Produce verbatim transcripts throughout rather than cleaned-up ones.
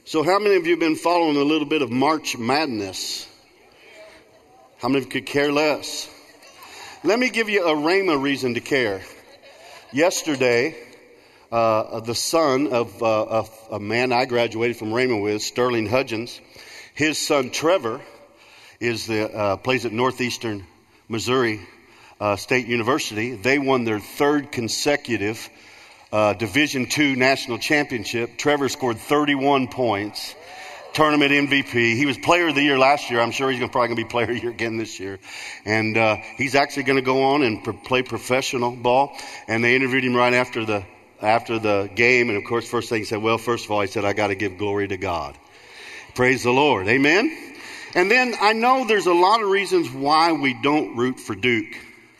So how many of you have been following a little bit of March Madness? How many of you could care less? Let me give you a Rhema reason to care. Yesterday, uh, the son of uh, a, a man I graduated from Rhema with, Sterling Hudgens, his son Trevor is the uh, plays at Northeastern Missouri uh, State University. They won their third consecutive Uh, Division two national championship. Trevor scored thirty-one points, tournament M V P. He was player of the year last year. I'm sure he's gonna, probably going to be player of the year again this year. And uh, he's actually going to go on and pr- play professional ball. And they interviewed him right after the after the game. And of course, first thing he said, well, first of all, he said, I got to give glory to God. Praise the Lord. Amen. And then I know there's a lot of reasons why we don't root for Duke.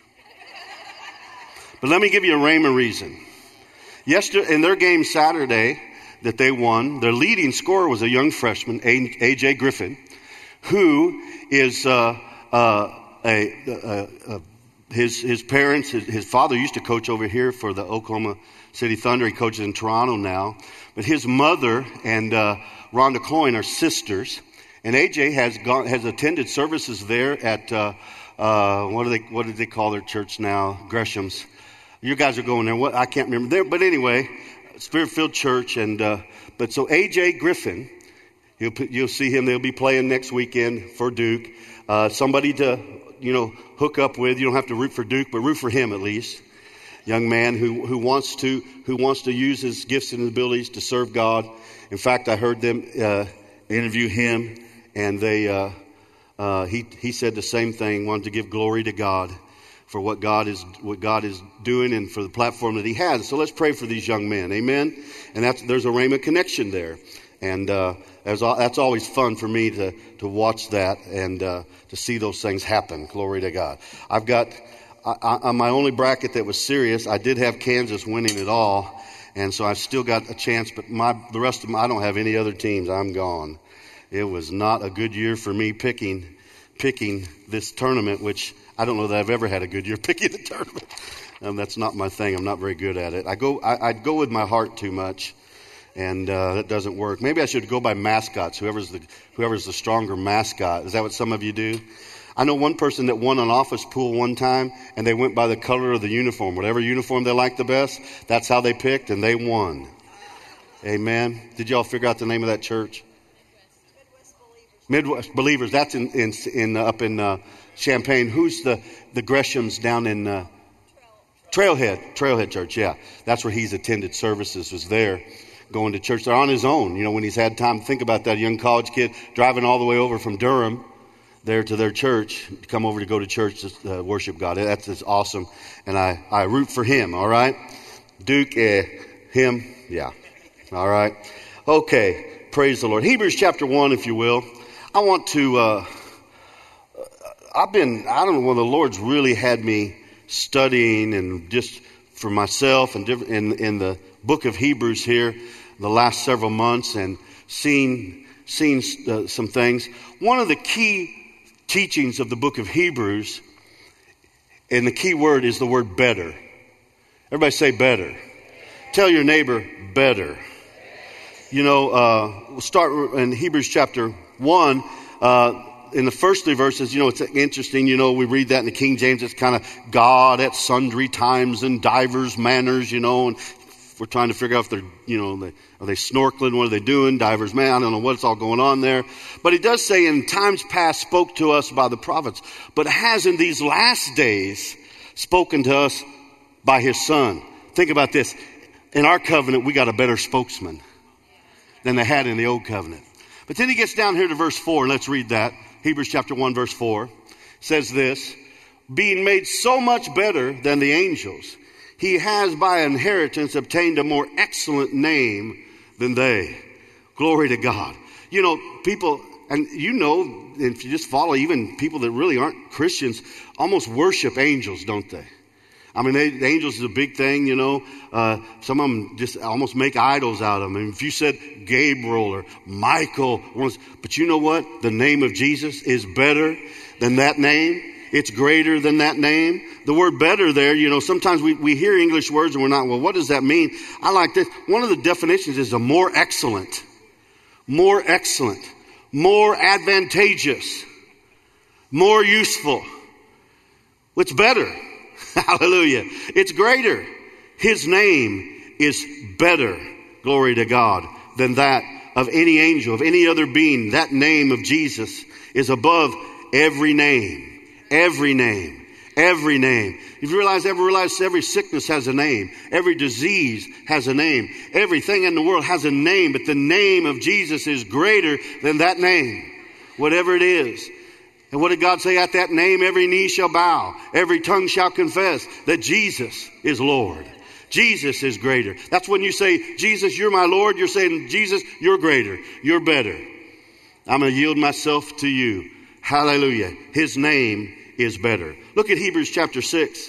But let me give you a Rhema reason. Yesterday, in their game Saturday that they won, their leading scorer was a young freshman, A J Griffin, who is uh, uh, a, a, a his his parents, his, his father used to coach over here for the Oklahoma City Thunder. He coaches in Toronto now, but his mother and uh, Rhonda Cloyne are sisters, and A J has gone has attended services there at uh, uh, what do they what do they call their church now? Gresham's. You guys are going there. What I can't remember there, but anyway, Spirit-filled church. And uh, but so A J Griffin, you'll you'll see him. They'll be playing next weekend for Duke. Uh, somebody to you know hook up with. You don't have to root for Duke, but root for him at least. Young man who who wants to who wants to use his gifts and abilities to serve God. In fact, I heard them uh, interview him, and they uh, uh, he he said the same thing. Wanted to give glory to God for what God is what God is doing and for the platform that He has. So let's pray for these young men, amen. And that's there's a Rhema connection there, and uh, that's that's always fun for me to to watch that and uh, to see those things happen. Glory to God. I've got I, I, on my only bracket that was serious. I did have Kansas winning it all, and so I've still got a chance. But my the rest of them, I don't have any other teams. I'm gone. It was not a good year for me picking picking this tournament, which I don't know that I've ever had a good year picking the tournament. Um, that's not my thing. I'm not very good at it. I go, I, I go with my heart too much, and uh, that doesn't work. Maybe I should go by mascots. Whoever's the whoever's the stronger mascot. Is that what some of you do? I know one person that won an office pool one time, and they went by the color of the uniform. Whatever uniform they liked the best, that's how they picked, and they won. Amen. Did y'all figure out the name of that church? Midwest Believers. That's in in, in uh, up in. Uh, Champaign. Who's the, the Greshams down in uh, Trailhead, Trailhead Church, yeah. That's where he's attended services, was there, going to church. They're on his own, you know, when he's had time to think about that. A young college kid driving all the way over from Durham there to their church, to come over to go to church to uh, worship God. That's, that's awesome, and I, I root for him, all right? Duke, eh, him, yeah, all right? Okay, praise the Lord. Hebrews chapter one, if you will. I want to... Uh, I've been, I don't know when the Lord's really had me studying and just for myself and different, in, in the book of Hebrews here the last several months and seeing, seeing uh, some things. One of the key teachings of the book of Hebrews, and the key word is the word better. Everybody say better. Tell your neighbor better. You know, uh, we'll start in Hebrews chapter one. Uh, In the first three verses, you know, it's interesting, you know, we read that in the King James, it's kind of God at sundry times and divers manners, you know, and we're trying to figure out if they're, you know, they, are they snorkeling, what are they doing, divers man, I don't know what's all going on there. But he does say in times past spoke to us by the prophets, but has in these last days spoken to us by his Son. Think about this. In our covenant, we got a better spokesman than they had in the old covenant. But then he gets down here to verse four, and let's read that. Hebrews chapter one, verse four says this, being made so much better than the angels, he has by inheritance obtained a more excellent name than they. Glory to God. You know, people, and you know, if you just follow even people that really aren't Christians, almost worship angels, don't they? I mean, they, the angels is a big thing, you know. Uh, some of them just almost make idols out of them. And if you said Gabriel or Michael, but you know what? The name of Jesus is better than that name. It's greater than that name. The word better there, you know, sometimes we, we hear English words and we're not, well, what does that mean? I like this. One of the definitions is a more excellent. more excellent, more advantageous, more useful. It's better. Hallelujah. It's greater. His name is better, glory to God, than that of any angel, of any other being. That name of Jesus is above every name, every name, every name. If you realize, ever realize every sickness has a name. Every disease has a name. Everything in the world has a name, but the name of Jesus is greater than that name, whatever it is. And what did God say? At that name, every knee shall bow. Every tongue shall confess that Jesus is Lord. Jesus is greater. That's when you say, Jesus, you're my Lord. You're saying, Jesus, you're greater. You're better. I'm going to yield myself to you. Hallelujah. His name is better. Look at Hebrews chapter six.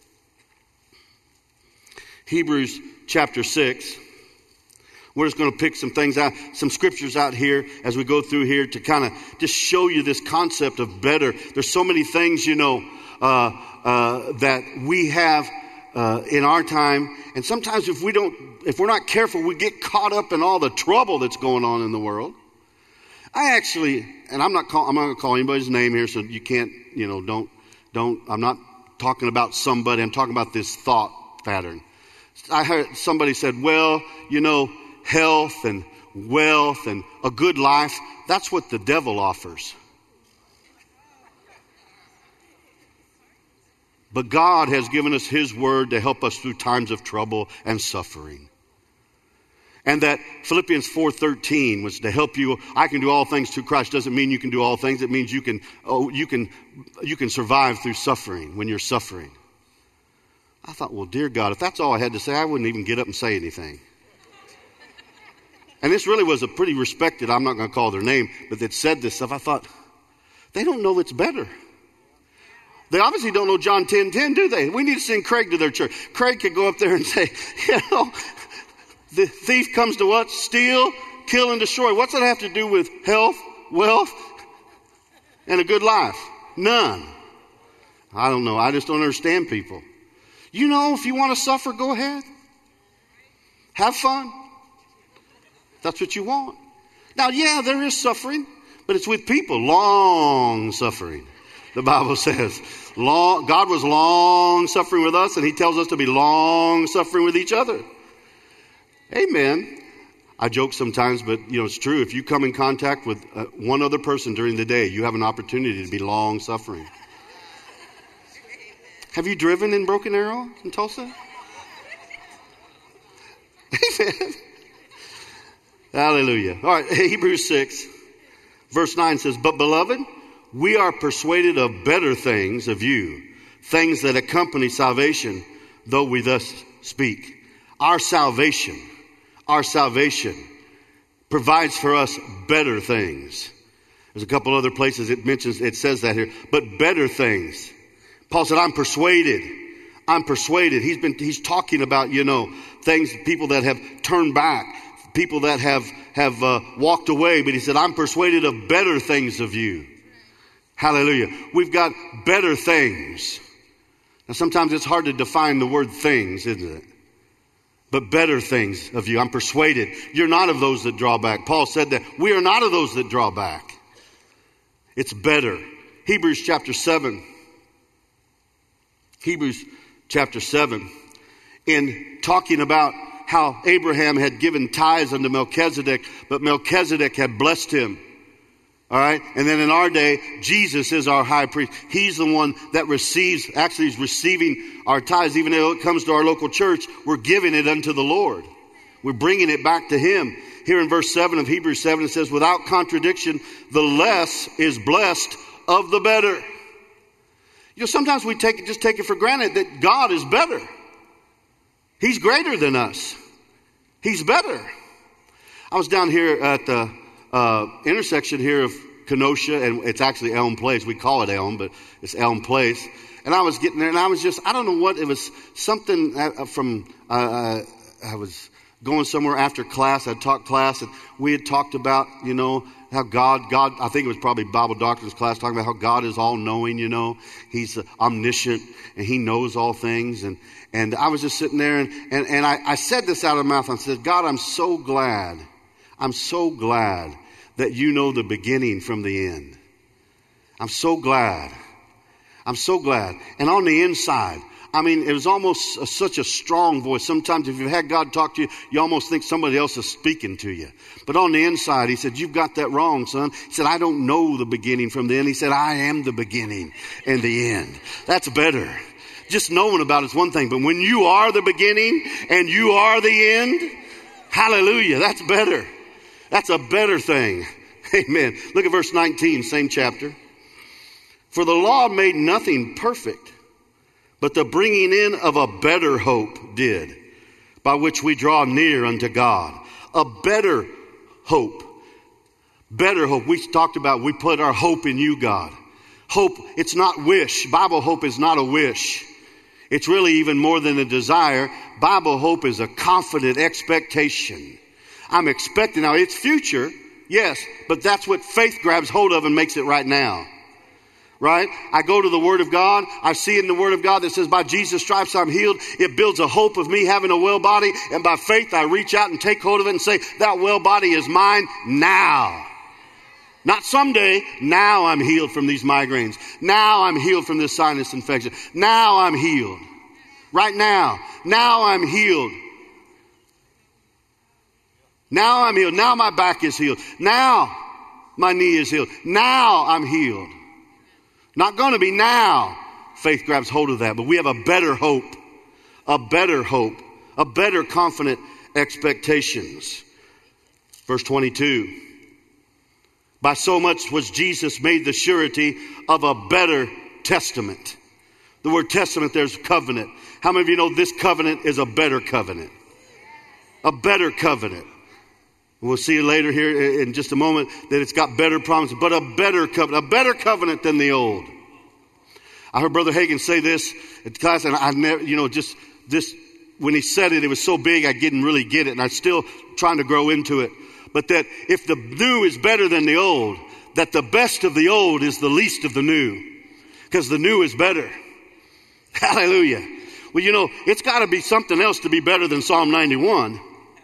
Hebrews chapter six. We're just going to pick some things out, some scriptures out here as we go through here to kind of just show you this concept of better. There's so many things, you know, uh, uh, that we have uh, in our time. And sometimes if we don't, if we're not careful, we get caught up in all the trouble that's going on in the world. I actually, and I'm not call, I'm not going to call anybody's name here, so you can't, you know, don't, don't, I'm not talking about somebody. I'm talking about this thought pattern. I heard somebody said, well, you know, health and wealth and a good life, that's what the devil offers. But God has given us His word to help us through times of trouble and suffering. And that Philippians four thirteen was to help you. I can do all things through Christ doesn't mean you can do all things. It means you can, oh, you can, you can survive through suffering when you're suffering. I thought, well, dear God, if that's all I had to say, I wouldn't even get up and say anything. And this really was a pretty respected, I'm not going to call their name, but that said this stuff. I thought, they don't know it's better. They obviously don't know John ten ten, do they? We need to send Craig to their church. Craig could go up there and say, you know, the thief comes to what? Steal, kill, and destroy. What's that have to do with health, wealth, and a good life? None. I don't know. I just don't understand people. You know, if you want to suffer, go ahead. Have fun. That's what you want. Now, yeah, there is suffering, but it's with people. Long suffering. The Bible says, long, God was long suffering with us, and He tells us to be long suffering with each other. Amen. I joke sometimes, but you know it's true. If you come in contact with uh, one other person during the day, you have an opportunity to be long suffering. Have you driven in Broken Arrow in Tulsa? Amen. Hallelujah. All right, Hebrews six, verse nine says, but beloved, we are persuaded of better things of you, things that accompany salvation, though we thus speak. Our salvation, our salvation provides for us better things. There's a couple other places it mentions, it says that here, but better things. Paul said, I'm persuaded. I'm persuaded. He's been, he's talking about, you know, things, people that have turned back, people that have, have uh, walked away. But he said, I'm persuaded of better things of you. Hallelujah. We've got better things. Now, sometimes it's hard to define the word things, isn't it? But better things of you. I'm persuaded. You're not of those that draw back. Paul said that. We are not of those that draw back. It's better. Hebrews chapter seven. Hebrews chapter seven. In talking about how Abraham had given tithes unto Melchizedek, but Melchizedek had blessed him. All right. And then in our day, Jesus is our high priest. He's the one that receives, actually is receiving our tithes. Even though it comes to our local church, we're giving it unto the Lord. We're bringing it back to Him. Here in verse seven of Hebrews seven, it says, without contradiction, the less is blessed of the better. You know, sometimes we take it, just take it for granted that God is better. He's greater than us. He's better. I was down here at the uh, intersection here of Kenosha, and it's actually Elm Place. We call it Elm, but it's Elm Place. And I was getting there, and I was just, I don't know what, it was something from, uh, I was going somewhere after class. I'd taught class, and we had talked about, you know, how God, God, I think it was probably Bible doctrines class, talking about how God is all-knowing, you know. He's uh, omniscient, and He knows all things. And, and I was just sitting there, and, and, and I, I said this out of my mouth. I said, God, I'm so glad. I'm so glad that you know the beginning from the end. I'm so glad. I'm so glad. And on the inside, I mean, it was almost a, such a strong voice. Sometimes if you've had God talk to you, you almost think somebody else is speaking to you. But on the inside, he said, you've got that wrong, son. He said, I don't know the beginning from the end. He said, I am the beginning and the end. That's better. Just knowing about it's one thing. But when you are the beginning and you are the end, hallelujah, that's better. That's a better thing. Amen. Look at verse nineteen, same chapter. For the law made nothing perfect, but the bringing in of a better hope did, by which we draw near unto God. A better hope. Better hope. We talked about we put our hope in you, God. Hope, it's not wish. Bible hope is not a wish. It's really even more than a desire. Bible hope is a confident expectation. I'm expecting now. It's future, yes, but that's what faith grabs hold of and makes it right now. Right? I go to the Word of God. I see in the Word of God that says, by Jesus' stripes I'm healed. It builds a hope of me having a well body. And by faith I reach out and take hold of it and say, that well body is mine now. Not someday. Now I'm healed from these migraines. Now I'm healed from this sinus infection. Now I'm healed. Right now. Now I'm healed. Now I'm healed. Now my back is healed. Now my knee is healed. Now I'm healed. Not going to be now. Faith grabs hold of that. But we have a better hope. A better hope. A better confident expectations. Verse twenty-two. By so much was Jesus made the surety of a better testament. The word testament, there's covenant. How many of you know this covenant is a better covenant? A better covenant. We'll see later here in just a moment that it's got better promises, but a better covenant, a better covenant than the old. I heard Brother Hagin say this at class, and I never, you know, just this, when he said it, it was so big I didn't really get it, and I'm still trying to grow into it. But that if the new is better than the old, that the best of the old is the least of the new, because the new is better. Hallelujah. Well, you know, it's got to be something else to be better than Psalm ninety-one.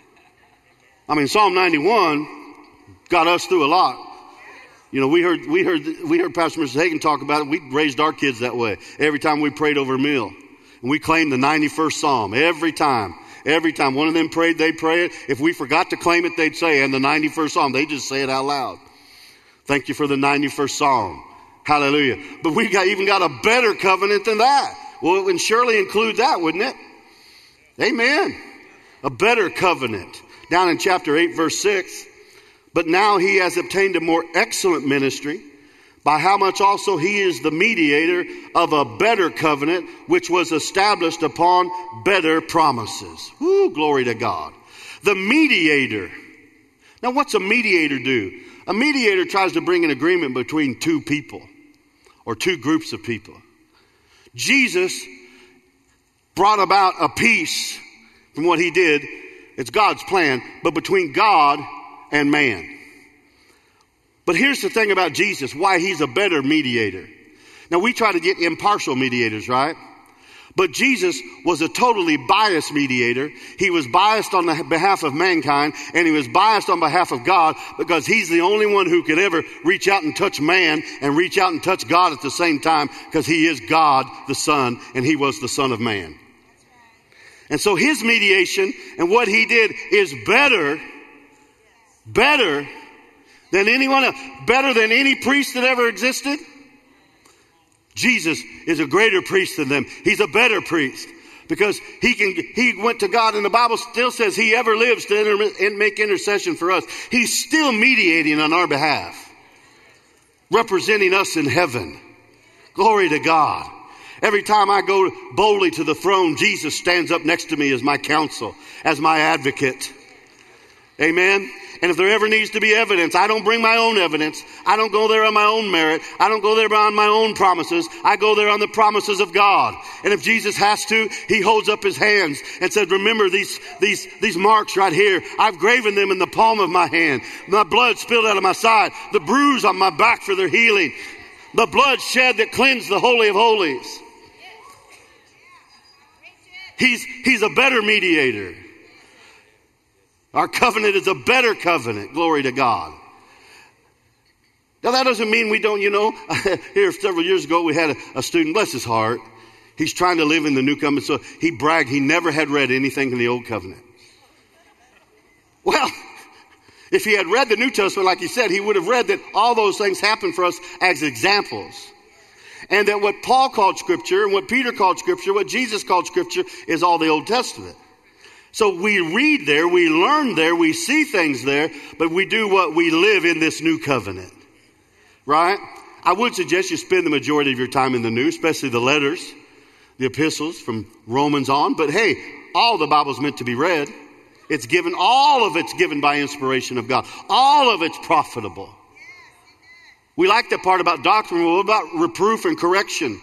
I mean, Psalm ninety-one got us through a lot. You know, we heard we heard we heard Pastor Mister Hagin talk about it. We raised our kids that way. Every time we prayed over a meal, and we claimed the ninety-first Psalm every time. Every time one of them prayed, they'd pray it. If we forgot to claim it, they'd say, and the ninety-first Psalm. They just say it out loud. Thank you for the ninety-first Psalm. Hallelujah. But we got even got a better covenant than that. Well, it would surely include that, wouldn't it? Amen. A better covenant. Down in chapter eight, verse six. But now he has obtained a more excellent ministry, by how much also he is the mediator of a better covenant, which was established upon better promises. Woo, glory to God. The mediator. Now, what's a mediator do? A mediator tries to bring an agreement between two people or two groups of people. Jesus brought about a peace from what he did. It's God's plan, but between God and man. But here's the thing about Jesus, why he's a better mediator. Now, we try to get impartial mediators, right? But Jesus was a totally biased mediator. He was biased on the behalf of mankind, and he was biased on behalf of God, because he's the only one who could ever reach out and touch man and reach out and touch God at the same time, because he is God the Son, and he was the Son of Man. And so his mediation and what he did is better, better than anyone else, better than any priest that ever existed. Jesus is a greater priest than them. He's a better priest because he can. He went to God, and the Bible still says he ever lives to inter- and make intercession for us. He's still mediating on our behalf, representing us in heaven. Glory to God. Every time I go boldly to the throne, Jesus stands up next to me as my counsel, as my advocate. Amen. And if there ever needs to be evidence, I don't bring my own evidence. I don't go there on my own merit. I don't go there on my own promises. I go there on the promises of God. And if Jesus has to, he holds up his hands and said, remember these, these, these marks right here. I've graven them in the palm of my hand. My blood spilled out of my side. The bruise on my back for their healing. The blood shed that cleansed the Holy of Holies. He's, he's a better mediator. Our covenant is a better covenant. Glory to God. Now that doesn't mean we don't, you know, here several years ago we had a, a student, bless his heart. He's trying to live in the new covenant. So he bragged he never had read anything in the old covenant. Well, if he had read the New Testament, like he said, he would have read that all those things happen for us as examples. And that what Paul called Scripture and what Peter called Scripture, what Jesus called Scripture is all the Old Testament. So we read there, we learn there, we see things there, but we do what we live in this new covenant. Right? I would suggest you spend the majority of your time in the New, especially the letters, the epistles from Romans on. But hey, all the Bible's meant to be read. It's given, all of it's given by inspiration of God. All of it's profitable. We like that part about doctrine. What about reproof and correction?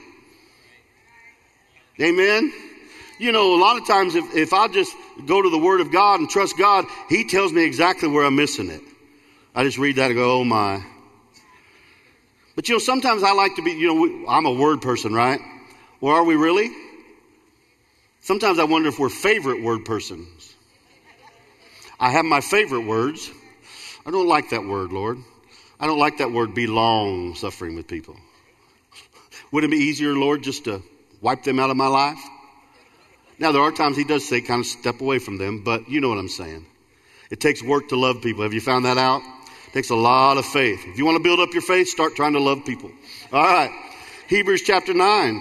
Amen? You know, a lot of times if, if I just go to the Word of God and trust God, He tells me exactly where I'm missing it. I just read that and go, oh my. But you know, sometimes I like to be, you know, we, I'm a word person, right? Or are we really? Sometimes I wonder if we're favorite word persons. I have my favorite words. I don't like that word, Lord. I don't like that word, be long suffering with people. Would it be easier, Lord, just to wipe them out of my life? Now, there are times He does say kind of step away from them, but you know what I'm saying. It takes work to love people. Have you found that out? It takes a lot of faith. If you want to build up your faith, start trying to love people. All right. Hebrews chapter nine.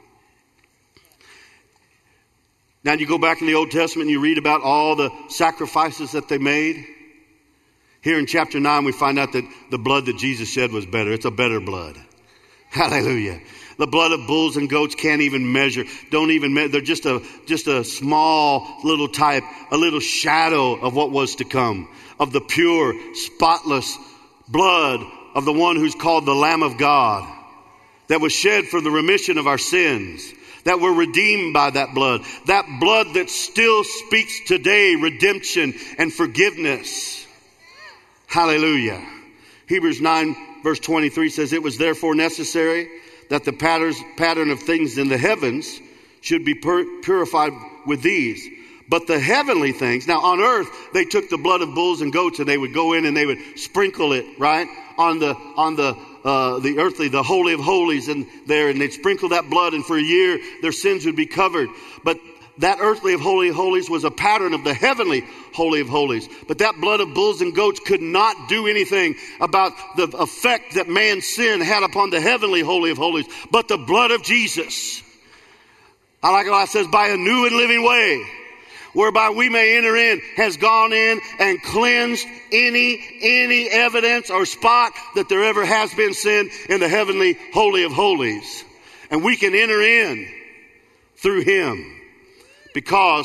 Now you go back in the Old Testament and you read about all the sacrifices that they made. Here in chapter nine, we find out that the blood that Jesus shed was better. It's a better blood. Hallelujah. The blood of bulls and goats can't even measure. Don't even measure. They're just a, just a small little type, a little shadow of what was to come. Of the pure, spotless blood of the one who's called the Lamb of God. That was shed for the remission of our sins. That we're redeemed by that blood. That blood that still speaks today, redemption and forgiveness. Hallelujah. Hebrews nine verse twenty-three says, it was therefore necessary that the patterns, pattern of things in the heavens should be pur- purified with these. But the heavenly things, now on earth, they took the blood of bulls and goats and they would go in and they would sprinkle it, right? On the, on the, uh, the earthly, the holy of holies and there, and they'd sprinkle that blood and for a year their sins would be covered. But that earthly of holy of holies was a pattern of the heavenly holy of holies. But that blood of bulls and goats could not do anything about the effect that man's sin had upon the heavenly holy of holies. But the blood of Jesus, I like how it says, by a new and living way, whereby we may enter in, has gone in and cleansed any, any evidence or spot that there ever has been sin in the heavenly holy of holies. And we can enter in through Him. Because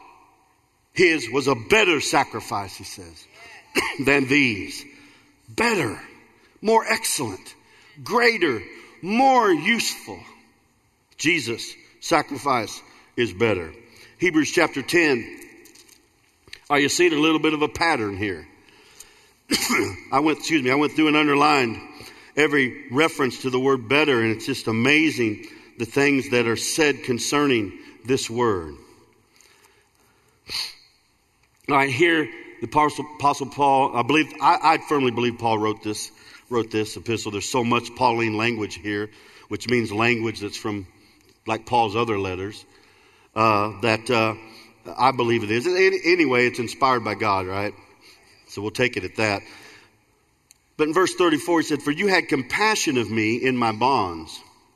His was a better sacrifice, he says, than these. Better, more excellent, greater, more useful. Jesus' sacrifice is better. Hebrews chapter ten. Are you seeing a little bit of a pattern here? I went, excuse me, I went through and underlined every reference to the word better, and it's just amazing the things that are said concerning this word. All right, here the Apostle, Apostle Paul, I believe, I, I firmly believe Paul wrote this, wrote this epistle. There's so much Pauline language here, which means language that's from, like Paul's other letters, uh, that uh, I believe it is. Anyway, it's inspired by God, right? So we'll take it at that. But in verse thirty-four, he said, for you had compassion of me in my bonds,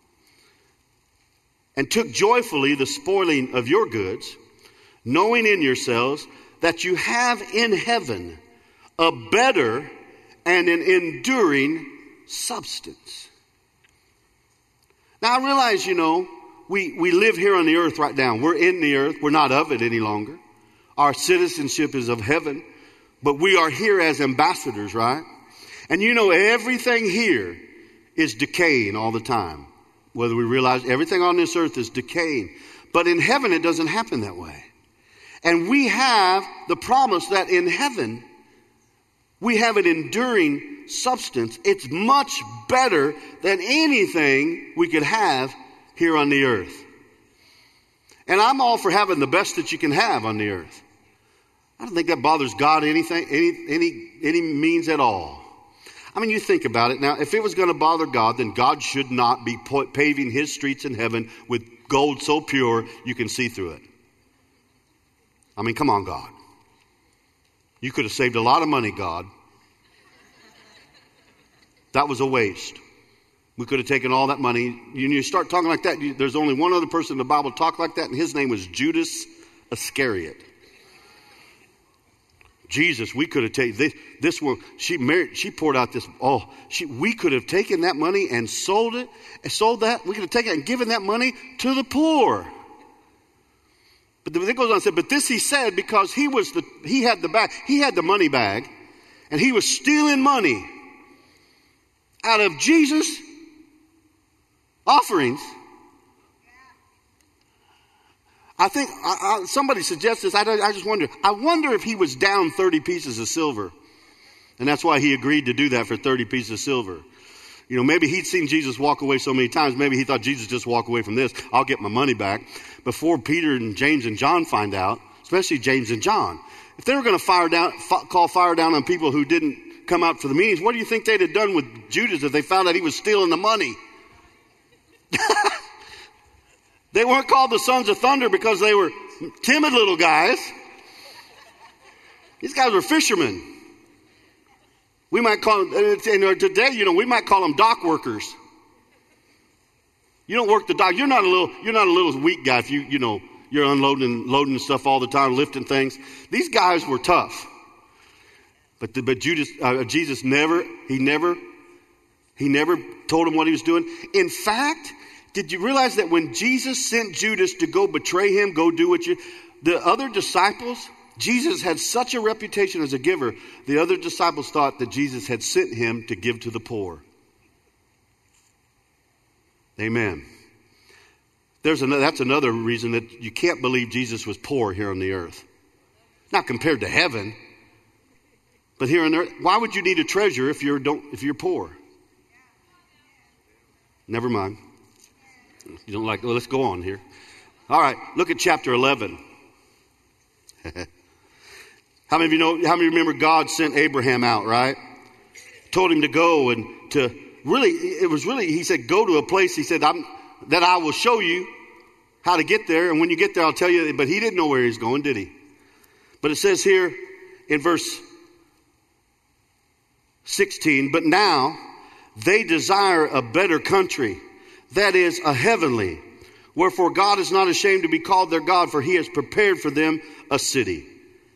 and took joyfully the spoiling of your goods, knowing in yourselves that you have in heaven a better and an enduring substance. Now I realize, you know, we, we live here on the earth right now. We're in the earth. We're not of it any longer. Our citizenship is of heaven, but we are here as ambassadors, right? And you know, everything here is decaying all the time. Whether we realize everything on this earth is decaying. But in heaven, it doesn't happen that way. And we have the promise that in heaven, we have an enduring substance. It's much better than anything we could have here on the earth. And I'm all for having the best that you can have on the earth. I don't think that bothers God anything, any, any, any means at all. I mean, you think about it. Now, if it was going to bother God, then God should not be paving his streets in heaven with gold so pure you can see through it. I mean, come on, God. You could have saved a lot of money, God. That was a waste. We could have taken all that money. You, you start talking like that, you, there's only one other person in the Bible talk like that, and his name was Judas Iscariot. Jesus, we could have taken this, this one. She married, she poured out this. Oh, she, we could have taken that money and sold it, and sold that. We could have taken it and given that money to the poor. But then it goes on and said, but this he said because he was the, he had the bag, he had the money bag, and he was stealing money out of Jesus' offerings. I think I, I, somebody suggests this. I, I just wonder. I wonder if he was down thirty pieces of silver. And that's why he agreed to do that for thirty pieces of silver. You know, maybe he'd seen Jesus walk away so many times. Maybe he thought, Jesus, just walk away from this. I'll get my money back. Before Peter and James and John find out, especially James and John, if they were going to fire down, f- call fire down on people who didn't come out for the meetings, what do you think they'd have done with Judas if they found out he was stealing the money? They weren't called the sons of thunder because they were timid little guys. These guys were fishermen. We might call them, and today, you know, we might call them dock workers. You don't work the dock. You're not a little, you're not a little weak guy if you, you know, you're unloading, loading stuff all the time, lifting things. These guys were tough. But the, but Judas, uh, Jesus never, he never, he never told him what he was doing. In fact, did you realize that when Jesus sent Judas to go betray him, go do what you, the other disciples, Jesus had such a reputation as a giver, the other disciples thought that Jesus had sent him to give to the poor. Amen. There's another, that's another reason that you can't believe Jesus was poor here on the earth. Not compared to heaven, but here on earth. Why would you need a treasure if you're don't if you're poor? Never mind. You don't like, well, let's go on here. All right, look at chapter eleven. How many of you know, how many remember God sent Abraham out, right? Told him to go and to really, it was really, he said, go to a place, he said, I'm, that I will show you how to get there. And when you get there, I'll tell you, but he didn't know where he was going, did he? But it says here in verse sixteen, but now they desire a better country, that is a heavenly. Wherefore God is not ashamed to be called their God, for he has prepared for them a city.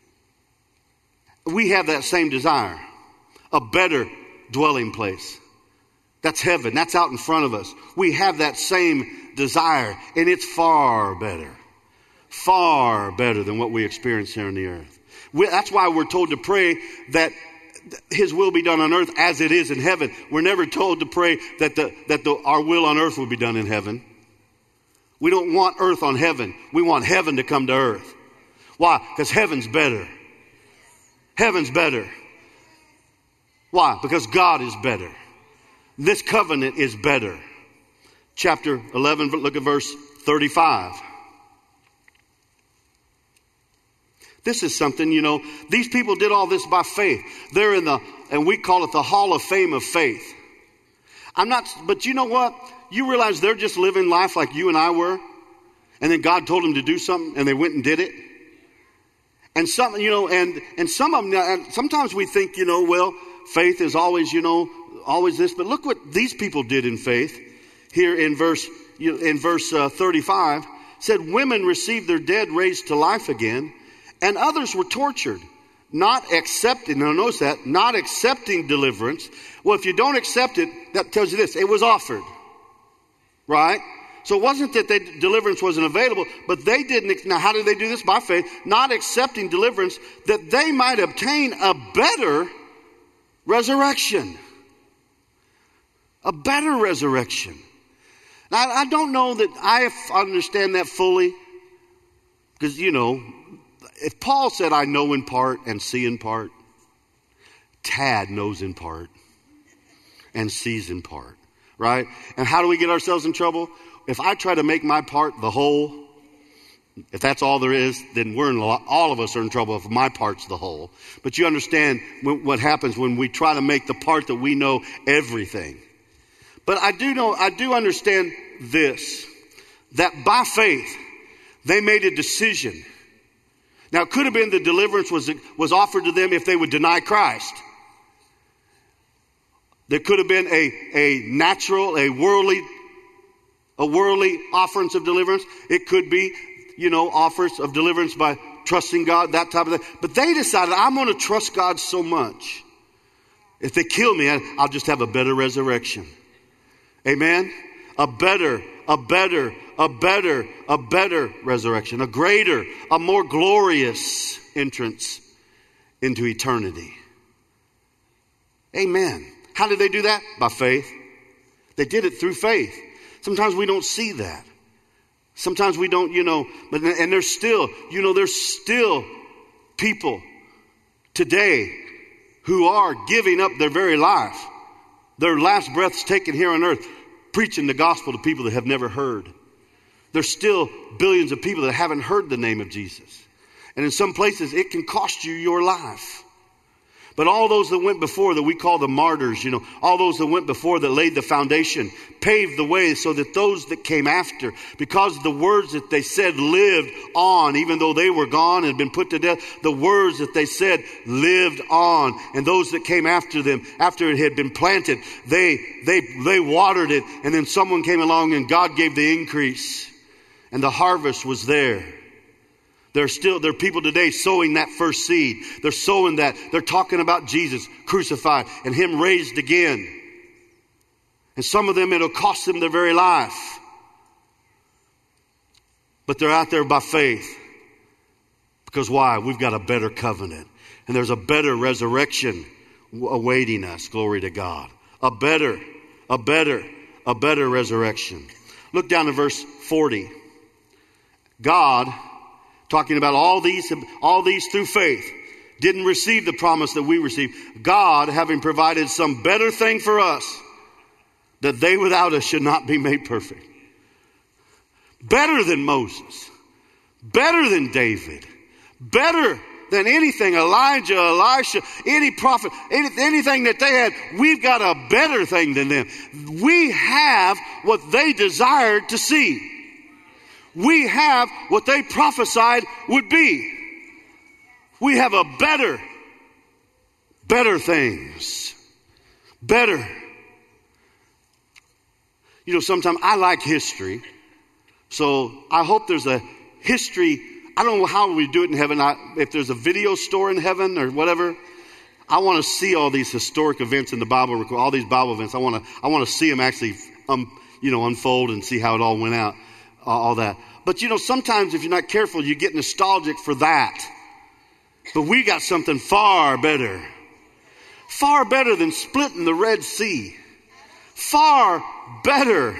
We have that same desire, a better dwelling place. That's heaven. That's out in front of us. We have that same desire, and it's far better, far better than what we experience here on the earth. We, that's why we're told to pray that his will be done on earth as it is in heaven. We're never told to pray that the, that the, our will on earth will be done in heaven. We don't want earth on heaven. We want heaven to come to earth. Why? Because heaven's better. Heaven's better. Why? Because God is better. This covenant is better. Chapter eleven, look at verse thirty-five. This is something, you know, these people did all this by faith. They're in the, and we call it the Hall of Fame of faith. I'm not, but you know what? You realize they're just living life like you and I were. And then God told them to do something and they went and did it. And some, you know, and, and some of them, and sometimes we think, you know, well, faith is always, you know, always this, but look what these people did in faith. Here in verse, in verse uh, thirty-five, said women received their dead raised to life again, and others were tortured, not accepting, now notice that, not accepting deliverance. Well, if you don't accept it, that tells you this, it was offered, right? So it wasn't that they, deliverance wasn't available, but they didn't. Now, how did they do this? By faith, not accepting deliverance, that they might obtain a better resurrection. A better resurrection. Now, I don't know that I understand that fully, because, you know, if Paul said, I know in part and see in part, Tad knows in part and sees in part, right? And how do we get ourselves in trouble? If I try to make my part the whole, If that's all there is, then we're in a lot, all of us are in trouble if my part's the whole. But you understand what happens when we try to make the part that we know everything. But I do know, I do understand this, that by faith, they made a decision. Now, it could have been the deliverance was, was offered to them if they would deny Christ. There could have been a, a natural, a worldly, a worldly offerings of deliverance. It could be, you know, offers of deliverance by trusting God, that type of thing. But they decided, I'm going to trust God so much. If they kill me, I'll just have a better resurrection. Amen? A better, a better, a better, a better resurrection. A greater, a more glorious entrance into eternity. Amen. How did they do that? By faith. They did it through faith. Sometimes we don't see that. Sometimes we don't, you know, but and there's still, you know, there's still people today who are giving up their very life, their last breaths taken here on earth, preaching the gospel to people that have never heard. There's still billions of people that haven't heard the name of Jesus. And in some places, it can cost you your life. But all those that went before, that we call the martyrs, you know, all those that went before that laid the foundation, paved the way so that those that came after, because the words that they said lived on, even though they were gone and had been put to death, the words that they said lived on. And those that came after them, after it had been planted, they, they, they watered it. And then someone came along and God gave the increase. And the harvest was there. There are still, there are people today sowing that first seed. They're sowing that. They're talking about Jesus crucified and Him raised again. And some of them, it'll cost them their very life. But they're out there by faith. Because why? We've got a better covenant. And there's a better resurrection awaiting us. Glory to God. A better, a better, a better resurrection. Look down to verse forty. God, talking about all these, all these through faith, didn't receive the promise that we received. God, having provided some better thing for us, that they without us should not be made perfect. Better than Moses. Better than David. Better than anything, Elijah, Elisha, any prophet, any, anything that they had. We've got a better thing than them. We have what they desired to see. We have what they prophesied would be. We have a better, better things. Better. You know, sometimes I like history. So I hope there's a history. I don't know how we do it in heaven. I, if there's a video store in heaven or whatever, I want to see all these historic events in the Bible, all these Bible events. I want to, I want to see them actually, um, you know, unfold and see how it all went out. All that. But you know, sometimes if you're not careful, you get nostalgic for that. But we got something far better. Far better than splitting the Red Sea. Far better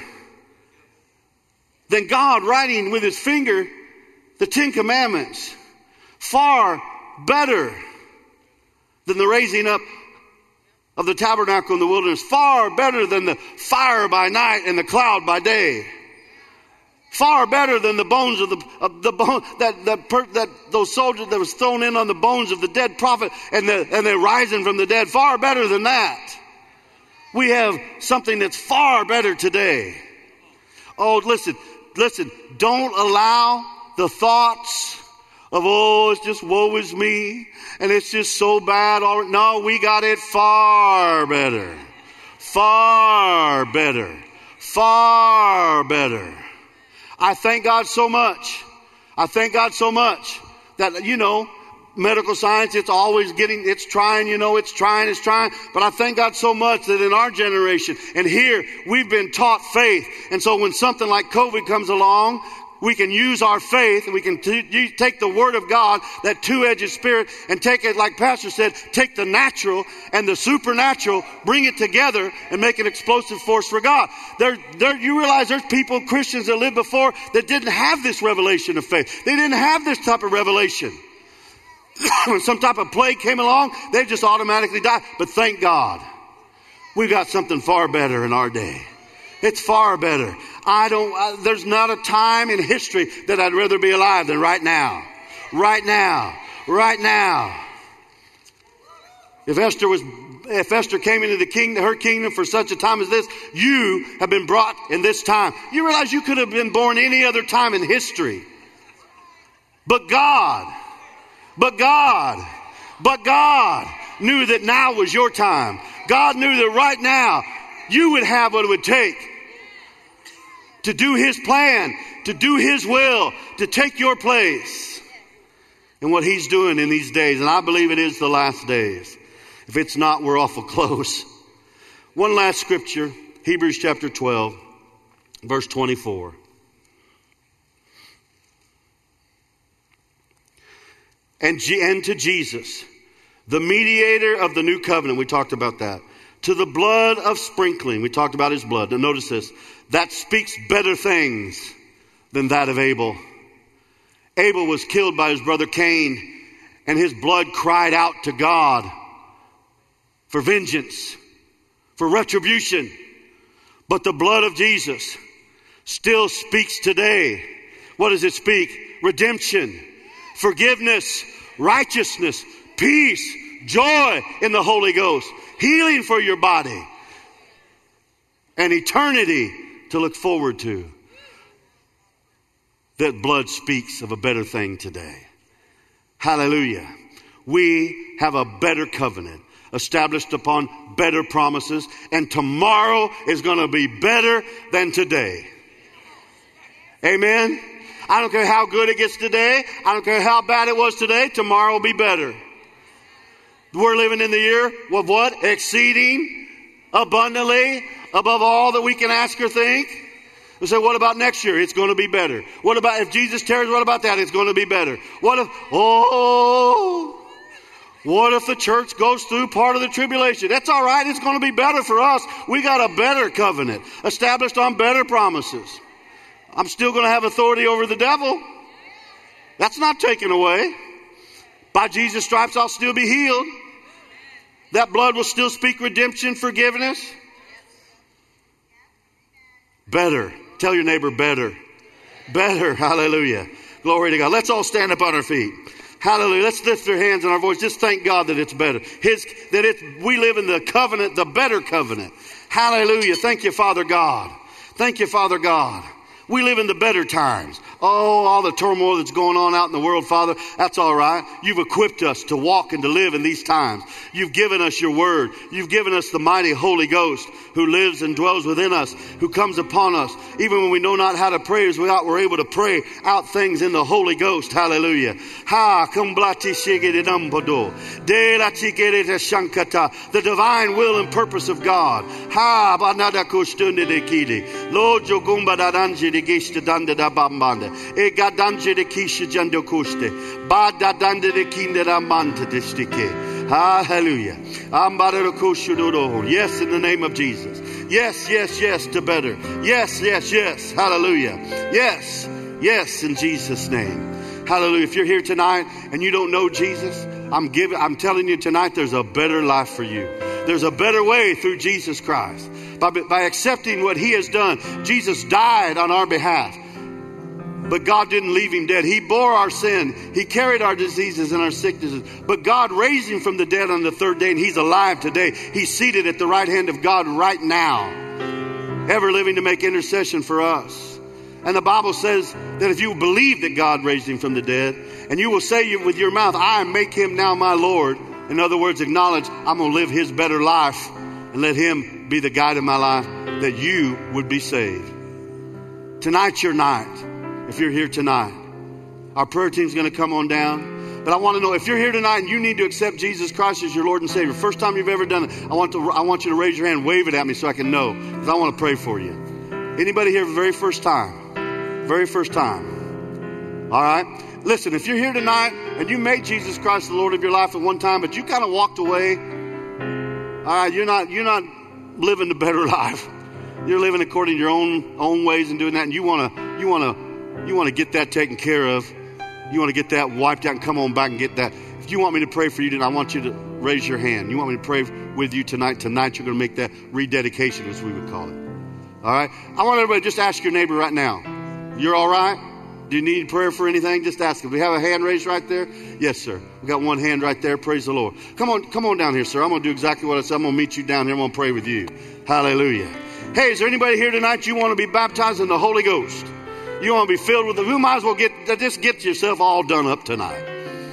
than God writing with His finger the Ten Commandments. Far better than the raising up of the tabernacle in the wilderness. Far better than the fire by night and the cloud by day. Far better than the bones of the of the bone that that per, that those soldiers that was thrown in on the bones of the dead prophet and the and they're rising from the dead. Far better than that. We have something that's far better today. Oh, listen, listen. Don't allow the thoughts of, oh, it's just woe is me and it's just so bad. No, we got it far better, far better, far better. I thank God so much. I thank God so much that, you know, medical science, it's always getting, it's trying, you know, it's trying, it's trying. But I thank God so much that in our generation and here, we've been taught faith. And so when something like COVID comes along, we can use our faith and we can t- take the Word of God, that two-edged spirit, and take it, like Pastor said, take the natural and the supernatural, bring it together and make an explosive force for God. There, there, you realize there's people, Christians that lived before that didn't have this revelation of faith. They didn't have this type of revelation. When some type of plague came along, they just automatically died. But thank God, we got something far better in our day. It's far better. I don't, uh, there's not a time in history that I'd rather be alive than right now. Right now. Right now. If Esther was, if Esther came into the kingdom, her kingdom for such a time as this, you have been brought in this time. You realize you could have been born any other time in history. But God, but God, but God knew that now was your time. God knew that right now you would have what it would take to do His plan, to do His will, to take your place in what He's doing in these days. And I believe it is the last days. If it's not, we're awful close. One last scripture, Hebrews chapter twelve, verse twenty-four. And, G- and to Jesus, the mediator of the new covenant, we talked about that. To the blood of sprinkling, we talked about His blood. Now notice this, that speaks better things than that of Abel. Abel was killed by his brother Cain, and his blood cried out to God for vengeance, for retribution. But the blood of Jesus still speaks today. What does it speak? Redemption, forgiveness, righteousness, peace, joy in the Holy Ghost, healing for your body, and eternity to look forward to. That blood speaks of a better thing today. Hallelujah. We have a better covenant established upon better promises, and tomorrow is going to be better than today. Amen. I don't care how good it gets today. I don't care how bad it was today. Tomorrow will be better. We're living in the year of what? Exceeding abundantly above all that we can ask or think. We say, what about next year? It's going to be better. What about if Jesus tarries? What about that? It's going to be better. What if, oh, what if the church goes through part of the tribulation? That's all right. It's going to be better for us. We got a better covenant established on better promises. I'm still going to have authority over the devil. That's not taken away. By Jesus' stripes, I'll still be healed. That blood will still speak redemption, forgiveness. Better. Tell your neighbor better. Better. Hallelujah. Glory to God. Let's all stand up on our feet. Hallelujah. Let's lift our hands and our voice. Just thank God that it's better. His, that it, we live in the covenant, the better covenant. Hallelujah. Thank you, Father God. Thank you, Father God. We live in the better times. Oh, all the turmoil that's going on out in the world, Father, that's all right. You've equipped us to walk and to live in these times. You've given us your word. You've given us the mighty Holy Ghost who lives and dwells within us, who comes upon us. Even when we know not how to pray as we ought, we're able to pray out things in the Holy Ghost. Hallelujah. Ha, kumblati shigede nambodo. De la tikere te shankata. The divine will and purpose of God. Ha, banada kustunde de kidi. Lord jogumba da danji de gishta danda da bambanda. E gadanje de kisha jando kuste. Bada danda de kinda da manta distike. Hallelujah. Yes, in the name of Jesus. Yes, yes, yes, to better. Yes, yes, yes. Hallelujah. Yes, yes, in Jesus' name. Hallelujah. If you're here tonight and you don't know Jesus, I'm giving, I'm telling you tonight, there's a better life for you. There's a better way through Jesus Christ. By, by accepting what He has done, Jesus died on our behalf. But God didn't leave Him dead. He bore our sin. He carried our diseases and our sicknesses. But God raised Him from the dead on the third day, and He's alive today. He's seated at the right hand of God right now, ever living to make intercession for us. And the Bible says that if you believe that God raised Him from the dead, and you will say with your mouth, I make Him now my Lord. In other words, acknowledge I'm going to live His better life and let Him be the guide of my life, that you would be saved. Tonight's your night. If you're here tonight, our prayer team's going to come on down. But I want to know, if you're here tonight and you need to accept Jesus Christ as your Lord and Savior, first time you've ever done it, I want to, I want you to raise your hand, wave it at me so I can know, because I want to pray for you. Anybody here for the very first time? Very first time. All right. Listen, if you're here tonight and you made Jesus Christ the Lord of your life at one time, but you kind of walked away, all right, you're not, you're not living the better life. You're living according to your own, own ways and doing that, and you want to, you want to, You want to get that taken care of. You want to get that wiped out and come on back and get that. If you want me to pray for you, then I want you to raise your hand. You want me to pray with you tonight. Tonight you're going to make that rededication, as we would call it. All right. I want everybody to just ask your neighbor right now. You're all right? Do you need prayer for anything? Just ask him. Do we have a hand raised right there? Yes, sir. We got one hand right there. Praise the Lord. Come on, come on down here, sir. I'm going to do exactly what I said. I'm going to meet you down here. I'm going to pray with you. Hallelujah. Hey, is there anybody here tonight you want to be baptized in the Holy Ghost? You want to be filled with the, you might as well get, just get yourself all done up tonight.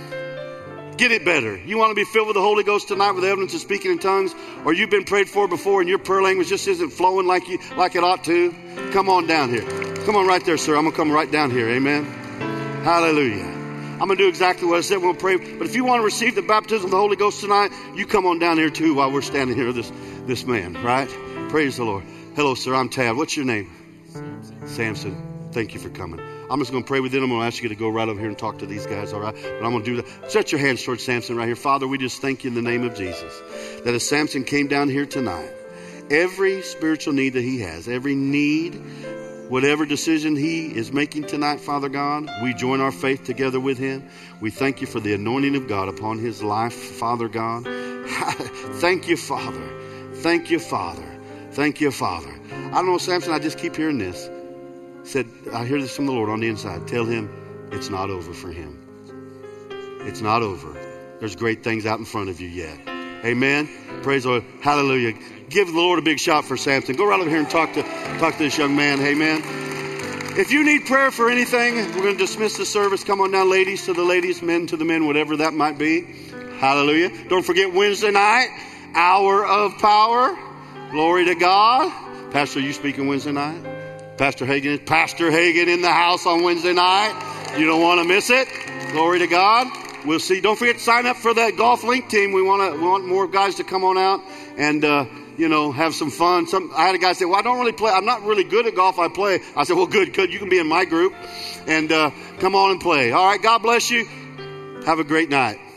Get it better. You want to be filled with the Holy Ghost tonight with evidence of speaking in tongues, or you've been prayed for before and your prayer language just isn't flowing like you like it ought to? Come on down here. Come on right there, sir. I'm going to come right down here. Amen. Hallelujah. I'm going to do exactly what I said. We'll pray. But if you want to receive the baptism of the Holy Ghost tonight, you come on down here too while we're standing here with this, this man, right? Praise the Lord. Hello, sir. I'm Tad. What's your name? Samson. Samson. Thank you for coming. I'm just going to pray with you. I'm going to ask you to go right over here and talk to these guys, all right? But I'm going to do that. Stretch your hands towards Samson right here. Father, we just thank you in the name of Jesus that as Samson came down here tonight, every spiritual need that he has, every need, whatever decision he is making tonight, Father God, we join our faith together with him. We thank you for the anointing of God upon his life, Father God. Thank you, Father. Thank you, Father. Thank you, Father. I don't know, Samson, I just keep hearing this. Said, I hear this from the Lord on the inside. Tell him it's not over for him. It's not over. There's great things out in front of you yet. Amen. Praise the Lord. Hallelujah. Give the Lord a big shout for Samson. Go right over here and talk to talk to this young man. Amen. If you need prayer for anything, we're going to dismiss the service. Come on down, ladies to the ladies, men to the men, whatever that might be. Hallelujah. Don't forget Wednesday night, hour of power. Glory to God. Pastor, are you speaking Wednesday night? Pastor Hagen is Pastor Hagen in the house on Wednesday night. You don't want to miss it. Glory to God. We'll see. Don't forget to sign up for that golf link team. We want to we want more guys to come on out and uh, you know have some fun. Some I had a guy say, "Well, I don't really play. I'm not really good at golf. I play." I said, "Well, good, good. You can be in my group and uh, come on and play." All right. God bless you. Have a great night.